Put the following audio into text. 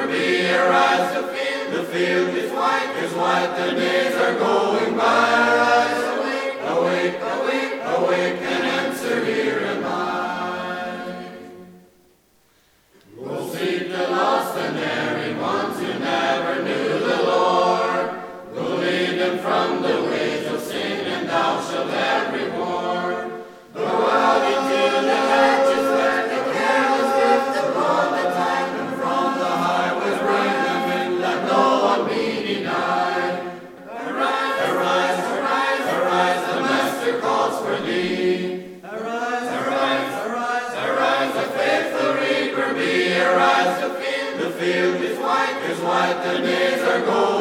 reaper be, arise, the field is white, the days are going by. Arise, awake, awake, awake, awake, and answer, here am I. We'll seek the lost and erring ones who never knew the Lord. We'll lead them from the ways of sin, and thou shalt have reward. Go out into the hedges, let the careless drift upon the tide, and from the highways bring them in, let no one be denied. Arise, arise, arise, arise, the Master calls for thee. Arise, arise, arise, arise, the faithful reaper be. Arise, the field is white, the days are gold.